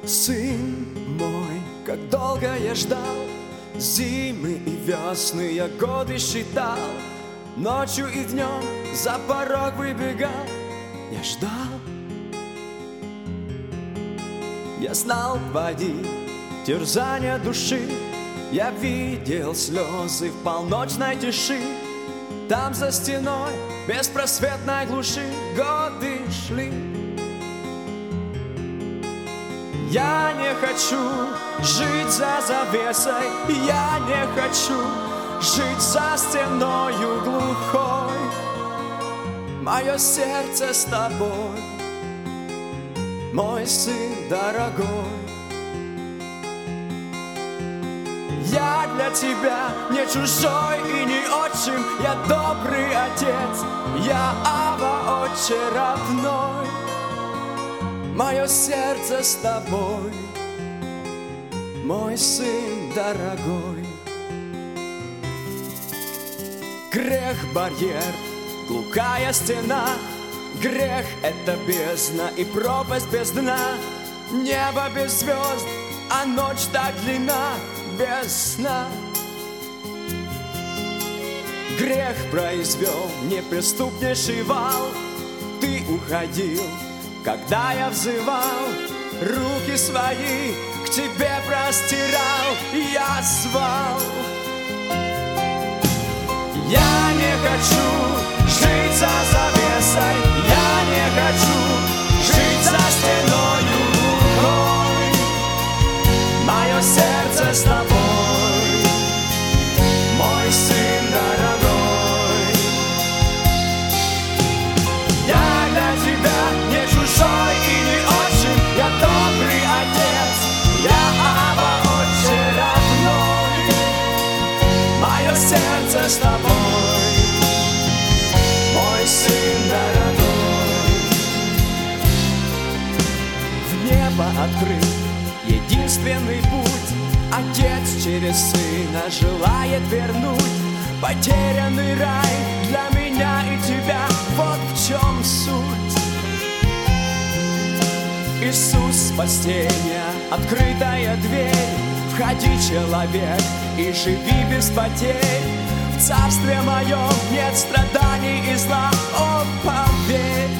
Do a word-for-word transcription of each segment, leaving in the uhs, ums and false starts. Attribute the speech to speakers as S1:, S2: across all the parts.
S1: Сын мой, как долго я ждал, зимы и весны я годы считал, ночью и днем за порог выбегал. Я ждал, я знал твои терзания души, я видел слезы в полночной тиши. Там за стеной беспросветной глуши годы шли. Я не хочу жить за завесой, я не хочу жить за стеною глухой. Мое сердце с тобой, мой сын дорогой. Я для тебя не чужой и не отчим, я добрый отец, я Ава, отче родной. Мое сердце с тобой, мой сын дорогой. Грех — барьер, глухая стена, грех — это бездна и пропасть без дна. Небо без звезд, а ночь так длинна, без сна. Грех произвел неприступнейший вал. Ты уходил, когда я взывал, руки свои к тебе простирал, я звал. Я не хочу жить за завесой, я не хочу жить за стеною глухой. Мое сердце с тобой, мой сын дорогой. Я для тебя не чужой и не отчим, я добрый отец, я Ава, отче родной. Мое сердце с тобой, мой сын дорогой. В небо открыт единственный путь, Отец через Сына желает вернуть потерянный рай для меня и тебя. Вот в чем суть. Иисус спасения, открытая дверь. Входи, человек, и живи без потерь. В царстве моем нет страданий и зла, о, поверь.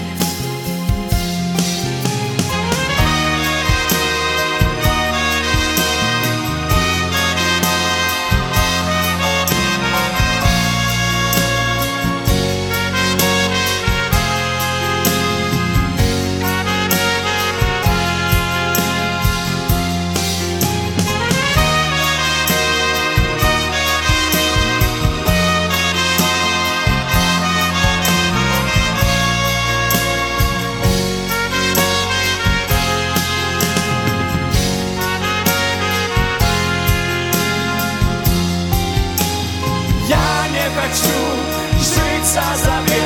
S2: Хочу жить за завесой.